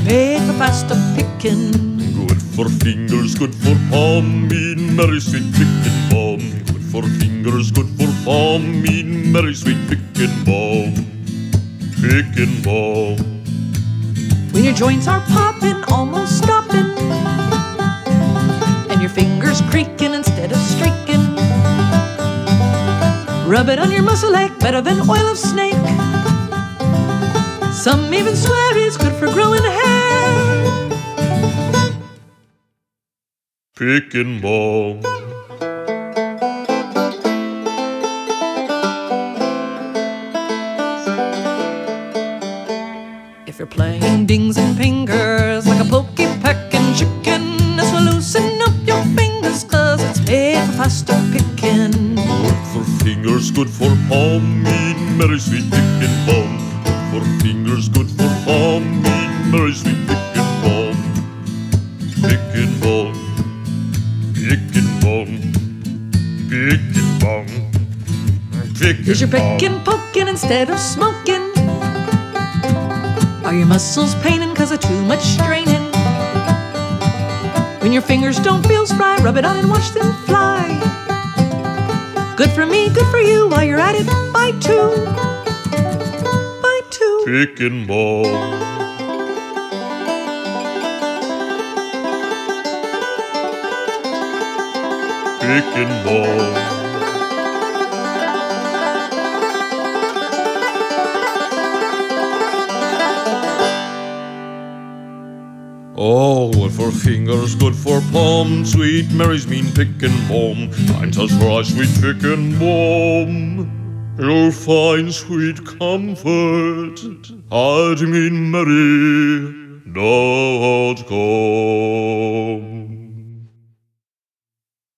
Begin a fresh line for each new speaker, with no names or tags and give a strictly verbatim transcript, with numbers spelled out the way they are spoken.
made for faster picking.
Good for fingers, good for palm, mean merry sweet picking balm. Good for fingers, good for palm, mean merry sweet picking balm. Picking balm.
When your joints are popping, almost stopping, and your fingers creaking instead of streaking, rub it on your muscle ache better than oil of snake. Some even swear it's good for growing hair.
Picking balm.
If you're playing dings and fingers like a pokey pecking chicken, this will loosen up your fingers, cause it's made for faster picking.
Good for fingers, good for palm, mean merry sweet picking balm. Good for fingers, good for palm, mean merry sweet picking balm. Picking balm. Picking balm. Picking balm. Picking
Is your
balm.
picking poking instead of smoking? Are your muscles paining cause of too much straining? When your fingers don't feel spry, rub it on and watch them fly. Good for me, good for you, while you're at it, buy two. Buy two.
Picking balm. Picking balm. Oh, good for fingers, good for palm, sweet Mary's mean picking balm. Finds us for our sweet picking balm. You'll find sweet comfort at mean Mary dot com.